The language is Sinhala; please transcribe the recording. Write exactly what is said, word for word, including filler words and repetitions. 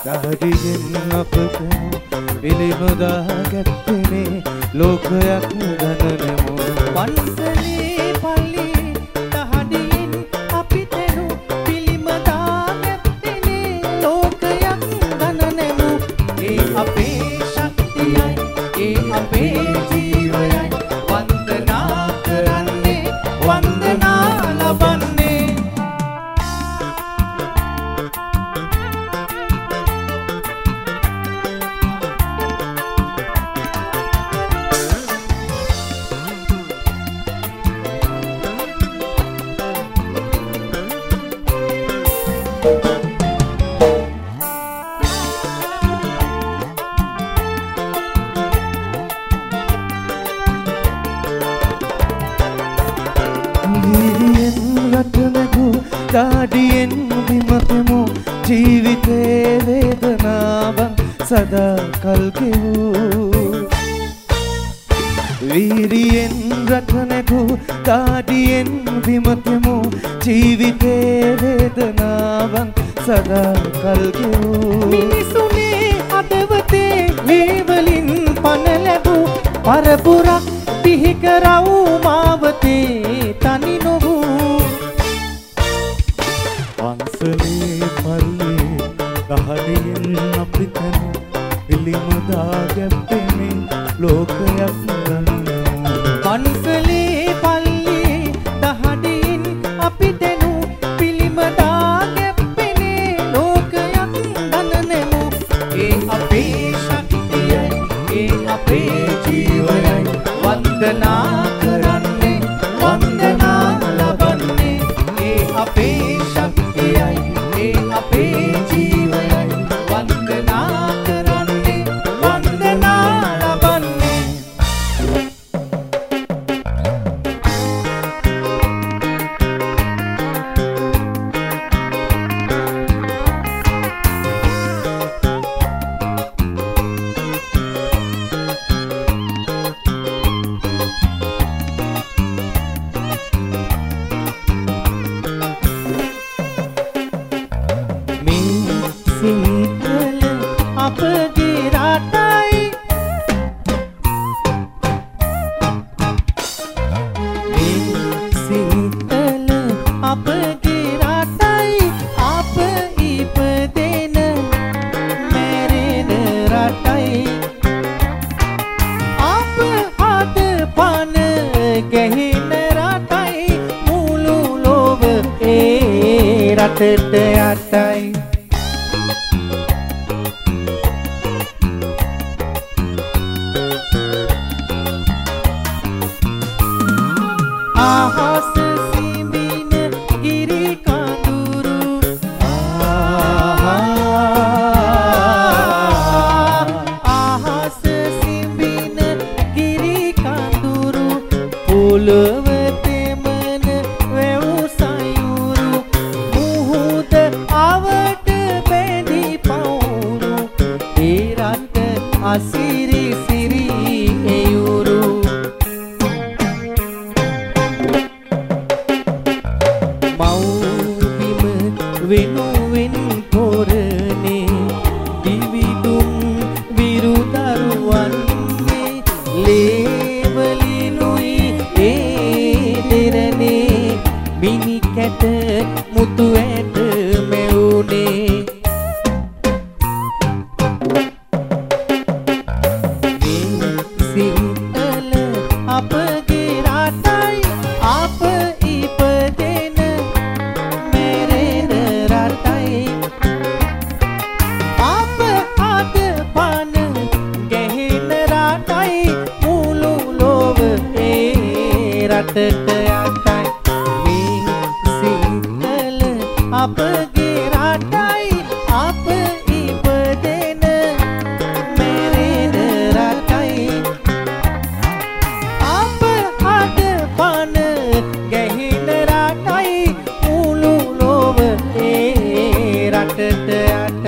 දහඩියෙන් අපට පිළිමුදා ගැත්තනේ ලෝකයක් ගණනෙමු. පන්සලේ පල්ලි දහඩියෙන් අපිටනු පිළිමුදා ගැත්තනේ ලෝකයක් ගණනෙමු. ඒ අපේ ශක්තියයි ඒ අපේ ජීවයයි වන්දනා කරන්නේ වන්දනා ලබන්නේ. දාඩියෙන් විමතමු ජීවිතේ වේදනාවන් සදා කල් ගෙවූ. වීරියෙන් රටනකු දාඩියෙන් විමතමු ජීවිතේ වේදනාවන් සදා කල් ගෙවූ. මිනිසුනේ හදවතේ ලේවලින් පණ ලැබූ පරපුරක් පිහි කරවූ මාවතේ තනි නොවූ. පන්සලේ පල්ලේ දහඩියෙන් අපිටනු පිළිමුදා ගැත්තනේ ලෝකයක් ගණනෙමු. පන්සලේ පල්ලේ දහඩියෙන් අපිටනු පිළිමුදා ගැත්තනේ ලෝකයක් ගණනෙමු. ඒ අපේ ශක්තියයි ඒ අපේ ජීවයයි වන්දනා කරන්නේ වන්දනා ලබන්නේ. ඒ අපේ ඒ අපේ ජීවයයි වන්දනා කරන්නේ වන්දනා ලබන්නේ. අපගේ රටයි මේ සිංහල අපගේ රටයි අප ඉපදෙන මැරෙන රටයි. අප හද පන ගැහෙන රටයි මුළු ලොව ඒ රටට යටයි. අහස සිඹින ගිරි කඳුරු අහස සිඹින ගිරි කඳුරු පොළොව තෙමන වැව් සයුරු මුහුද අවට බැඳි පවුරු ඒ රට අසිරි සිරි එයුරු. වෙනුවෙන් පොරනේ දිවිදුම් විරුදරුවන්නේ ලේවලිනුයි ඒ දෙරනේ මිනි කැට මුතු ඇට මෙවුනේ. මේ සිංහල අපගේ රටයි අප ඉපදෙන අප අද පන ගැහෙන රටයි මුළු ලොව ඒ රටට යටයි. මේ සිංහල අපගේ රටයි අප ඉපදෙන මැරෙන රටයි. අප අද පන ගැහෙන රටයි මුළු ලොව ඒ රටට යටයි.